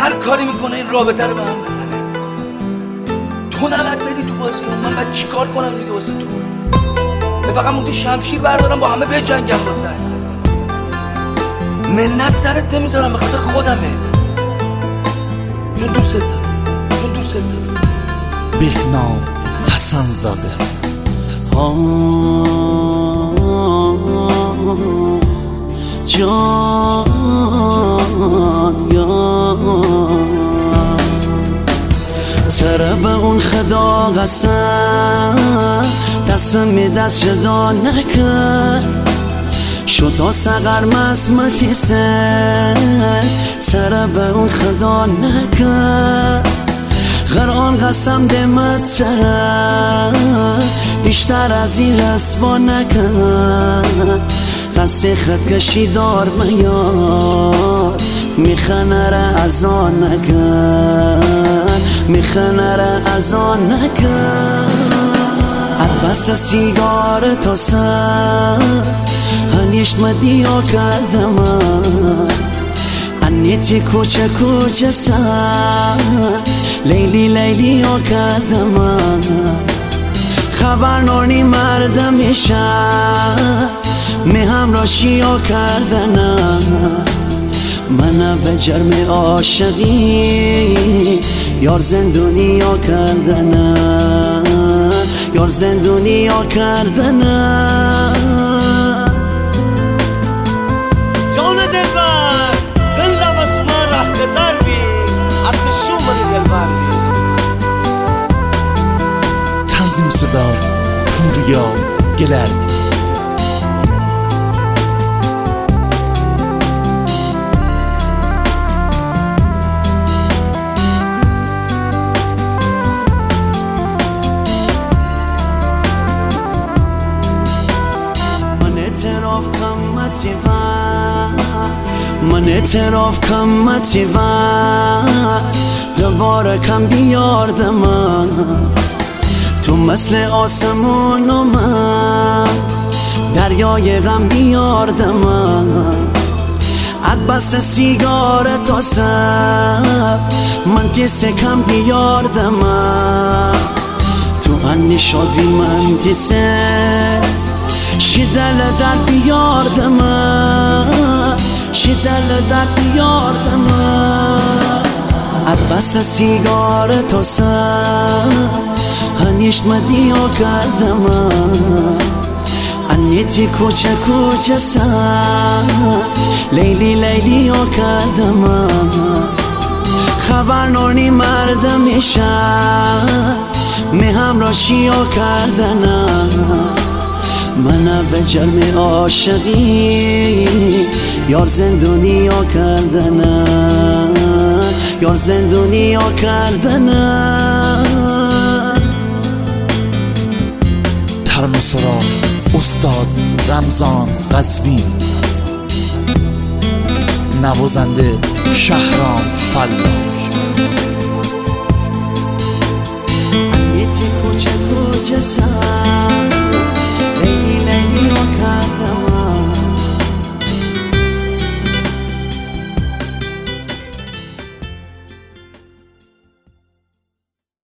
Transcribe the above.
هر کاری میکنه این رابطه رو به هم بزنه. تو نباید بری تو بازی، من باید چیکار کنم دیگه واسه تو؟ فقط مونده شمشیر بردارم با همه بجنگم واسه منت سرت نمیذارم، به خاطر خودمه، چون دوست دارم، چون دوست دارم. بهنام حسن زاده. جان طرف اون خدا قسم دستم دست جدا نکرد شد تا سقر مزمتی سر طرف اون خدا نکرد قرآن قسم دمت طرف بیشتر از این رسوا نکرد قصد خودکشی دار میار میخنه را از آن نکن میخنه را از آن نکن البسته سیگار تا سر هنیشت مدیو کردم انیتی کوچه کوچه سر لیلی لیلی ها کردم خبر نانی مردم میشم می همراشی ها کردنم من به جرم عاشقی یار زندونی ها کردنم یار زندونی ها کردنم جان دلبر دل لباس من ره بزر بی ارتشو من دلبر بی تنظیم صدا پوریا گلردی. من اعتراف کم متیور دوباره کم بیاردم تو مثل آسمون و من دریای غم بیاردم عدبست سیگار تا سب من تیسه کم بیاردم تو انی شادوی من تیسه شدل در بیاردم شدل در بیاردم عباس سیگار تا سر هنیشت مدیو کردم انیتی کوچه کوچه سر لیلی لیلی ها کردم خبر نانی مردم میشم می همراشی ها کردنم من به جرم عاشقی یار زندونی ها کردنم یار زندونی ها کردنم ترانه سرا استاد رمضان قزوینی، نوازنده شهرام فلاح. انیتی کوچه کوچه سر